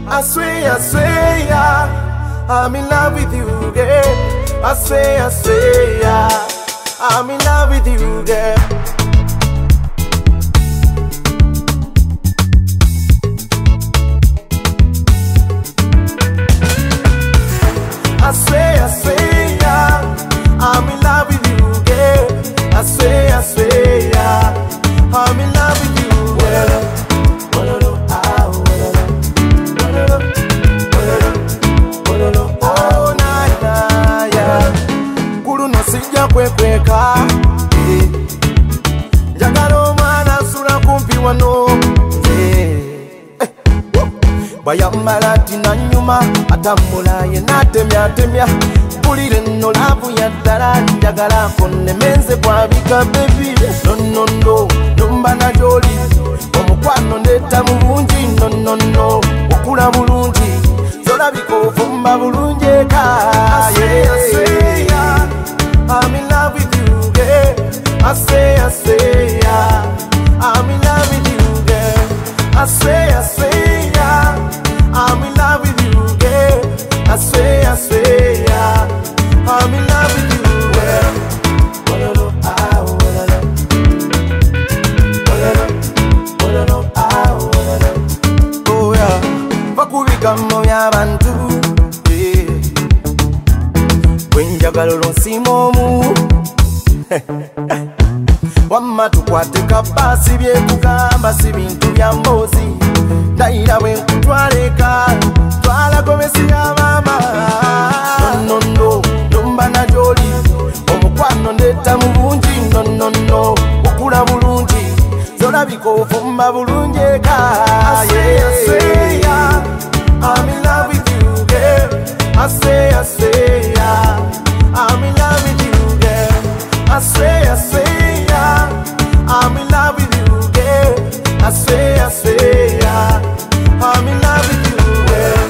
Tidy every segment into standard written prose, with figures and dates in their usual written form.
I swear, yeah, I'm in love with you, girl. I swear, yeah, I'm in love with you, girl. I swear, yeah, I'm in love with you, girl. I swear, yeah, I'm in love with you, girl. Oh, nah, yeah. Kulu no sijja kwekweka, njagala omwana asula kumpi wano, bwayambala tinanyuma atambula ye natemya mpulire nno laavu ya ddala njagala konnemenze kwabika bebi nonnono nomba na gyoli omukwano ndeeta mu bungi nonnono okula bulungi zolabika ovumba bulungi eka I'm in love with you, girl. I say, yeah, I'm in love with you, girl. I say, yeah, I'm in love with you, girl. I say, yeah, I'm in love with you, girl. Oh yeah, bakubigamo by'abantu, bwenjagala olonsimomu wamma tukwateka basi byekugamba si bintu bya mbozi ndayira bwenkutwaleka twala gomesi ya mama nonnono nomba na gyoli omukwano ndeeta mu bungi nonnono okula bulungi zolabika ovumba bulungi eka I'm in love with you, girl. I say, yeah, I'm in love with you, girl. I say, yeah, I'm in love with you, girl. I say, yeah, I'm in love with you, girl.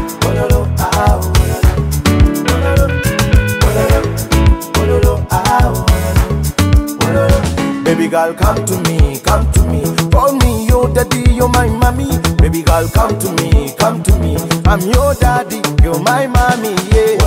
Baby girl, come to me, call me your daddy, you're my mommy. Baby girl, come to me, I'm your daddy, you're my mommy, yeah.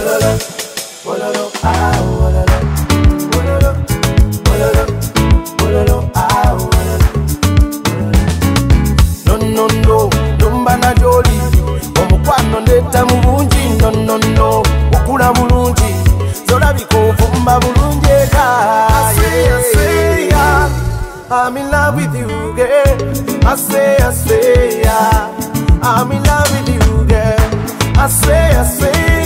No, nomba na gyoli omukwano ndeeta mu bungi nonnono okula bulungi zolabika ovumba bulungi eka I'm in love with you, girl. I say, yeah, I'm in love with you, girl. I say,